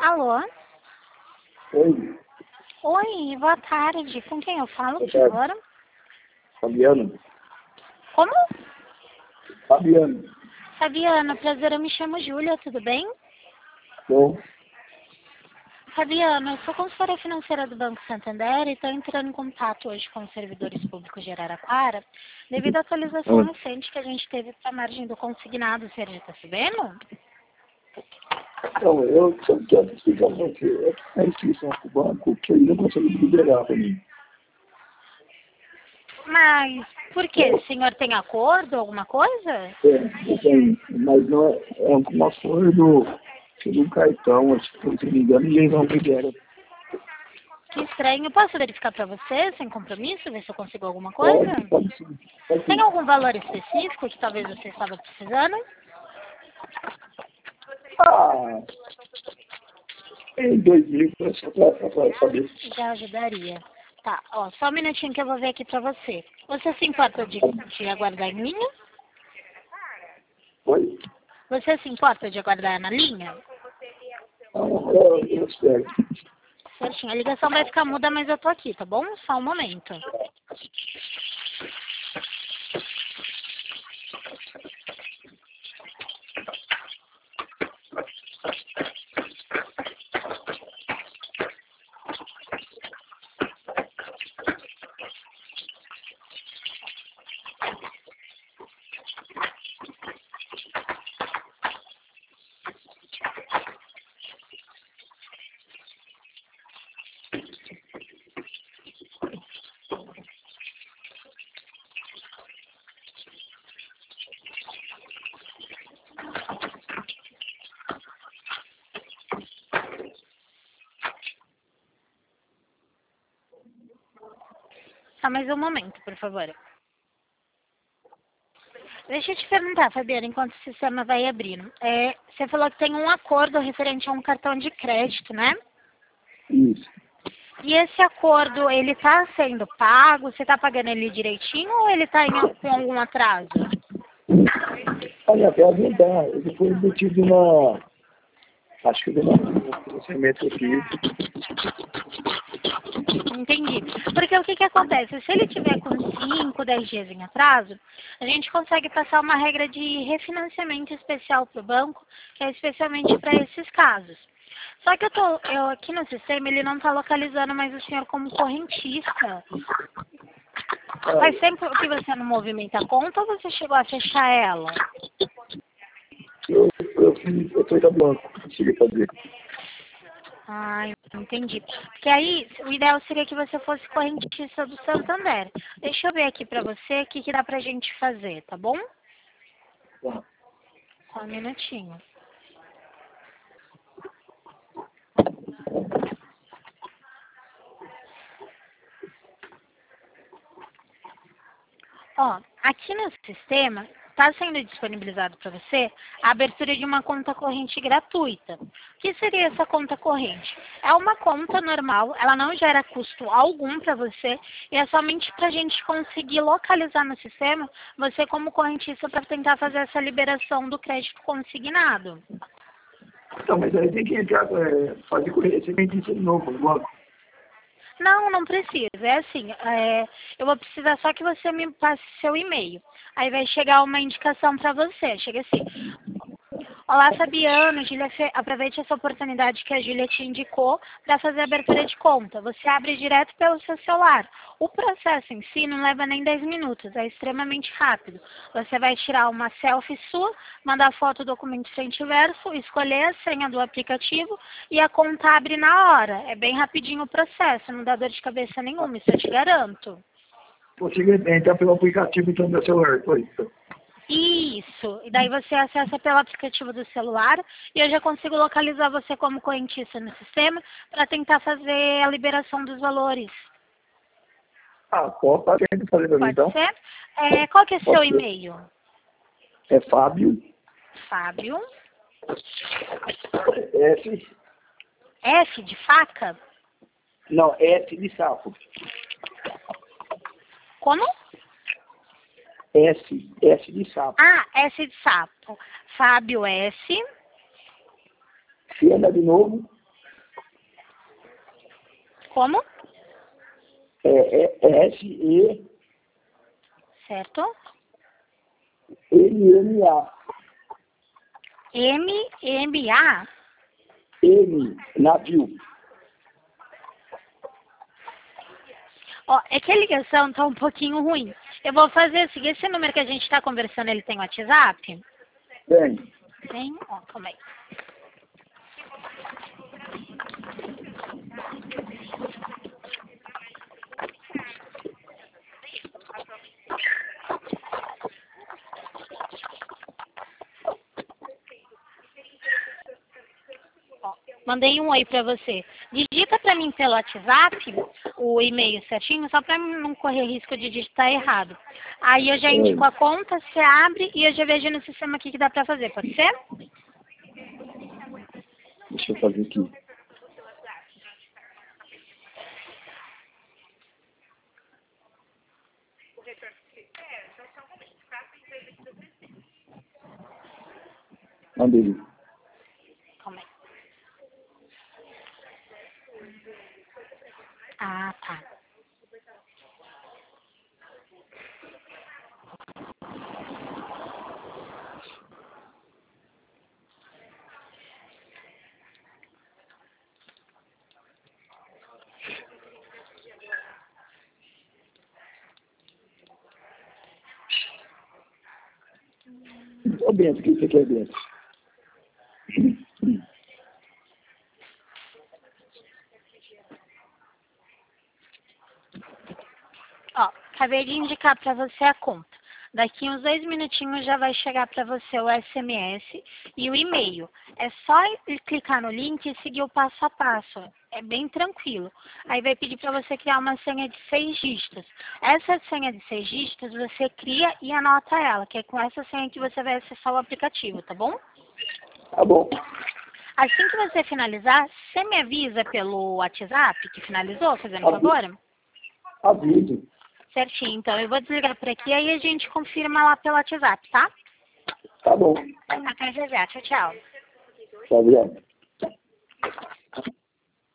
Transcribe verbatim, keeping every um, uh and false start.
Alô? Oi, Oi, boa tarde. Com quem eu falo, por boa tarde. favor? Fabiano. Como? Fabiano. Fabiana, prazer, eu me chamo Júlia, tudo bem? Bom, Fabiana, eu sou consultora financeira do Banco Santander e estou entrando em contato hoje com os servidores públicos de Araraquara devido à atualização ah, recente que a gente teve para a margem do consignado. Você já está sabendo? então, eu só quero explicar para você. É que a inscrição para o banco que ele não consegue liberar para mim. Mas por quê? O senhor tem acordo, alguma coisa? É, eu tenho, mas não é, é um acordo de um cartão, acho que, se não me engano, e eles não liberam. Que estranho. Posso verificar para você, sem compromisso, ver se eu consigo alguma coisa? Pode, pode sim. Pode Tem sim. algum valor específico que talvez você estava precisando? Ah, tem dois mil, é só para saber. Já ajudaria. Tá, ó, só um minutinho que eu vou ver aqui pra você. Você se importa de, de aguardar em linha? Oi? Você se importa de aguardar na linha? Ah, eu, eu espero. Certinho, a ligação vai ficar muda, mas eu tô aqui, tá bom? Só um momento. Só mais um momento, por favor. Deixa eu te perguntar, Fabiana, enquanto o sistema vai abrindo. É, você falou que tem um acordo referente a um cartão de crédito, né? Isso. E esse acordo, ele está sendo pago? Você está pagando ele direitinho ou ele está com algum atraso? Olha, até adiantar, ele foi embutido na. Acho que no financiamento aqui. Entendi. Porque o que, que acontece? Se ele tiver com cinco, dez dias em atraso, a gente consegue passar uma regra de refinanciamento especial para o banco, que é especialmente para esses casos. Só que eu tô, eu aqui no sistema, ele não está localizando mais o senhor como correntista. Faz tempo que você não movimenta a conta ou você chegou a fechar ela? Eu, eu fiz, eu fui da banco, consegui fazer. Ah, entendi. Porque aí, o ideal seria que você fosse correntista do Santander. Deixa eu ver aqui pra você o que, que dá pra gente fazer, tá bom? Tá. Só um minutinho. Ó, aqui no sistema está sendo disponibilizado para você a abertura de uma conta corrente gratuita. O que seria essa conta corrente? É uma conta normal, ela não gera custo algum para você e é somente para a gente conseguir localizar no sistema você como correntista para tentar fazer essa liberação do crédito consignado. Então, mas aí tem que entrar, é, fazer conhecimento de novo no banco. Não, não precisa. É assim, é, eu vou precisar só que você me passe seu e-mail. Aí vai chegar uma indicação para você. Chega assim. Olá, Fabiano. Júlia, fe- aproveite essa oportunidade que a Júlia te indicou para fazer a abertura de conta. Você abre direto pelo seu celular. O processo em si não leva nem dez minutos, é extremamente rápido. Você vai tirar uma selfie sua, mandar foto do documento frente e verso, escolher a senha do aplicativo e a conta abre na hora. É bem rapidinho o processo, não dá dor de cabeça nenhuma, isso eu te garanto. Consegui entrar pelo aplicativo então, do meu celular. Foi. Isso, e daí você acessa pelo aplicativo do celular e eu já consigo localizar você como correntista no sistema para tentar fazer a liberação dos valores. Ah, pode fazer fazer pra mim Pode então. ser? É, qual que é seu Pode ser. e-mail? É Fábio Fábio. S. F de faca? Não, S de sapo. Como? S. S de sapo. Ah, S de sapo. Fábio S. Cena de novo. Como? É, é S E Certo? M M A. M M A? M, navio. Ó, é que a ligação tá um pouquinho ruim. Eu vou fazer assim, esse número que a gente tá conversando, ele tem WhatsApp? Tem. Tem? Ó, calma aí. Ó, mandei um oi pra você. Digita pra mim pelo WhatsApp o e-mail certinho, só pra não correr risco de digitar errado. Aí eu já indico a conta, você abre e eu já vejo no sistema aqui que dá pra fazer, pode ser? Deixa eu fazer aqui. Mandei. Calma aí. Ah, tá. Ô, Bento, o que você quer, Bento? Ó, acabei de indicar para você a conta. Daqui uns dois minutinhos já vai chegar para você o S M S e o e-mail. É só ir clicar no link e seguir o passo a passo. É bem tranquilo. Aí vai pedir para você criar uma senha de seis dígitos. Essa senha de seis dígitos você cria e anota ela, que é com essa senha que você vai acessar o aplicativo, tá bom? Tá bom. Assim que você finalizar, você me avisa pelo WhatsApp que finalizou, fazendo favor? Aviso. Certinho, então eu vou desligar por aqui, aí a gente confirma lá pelo WhatsApp, tá? Tá bom. Até já já, tchau, tchau. Tá vendo?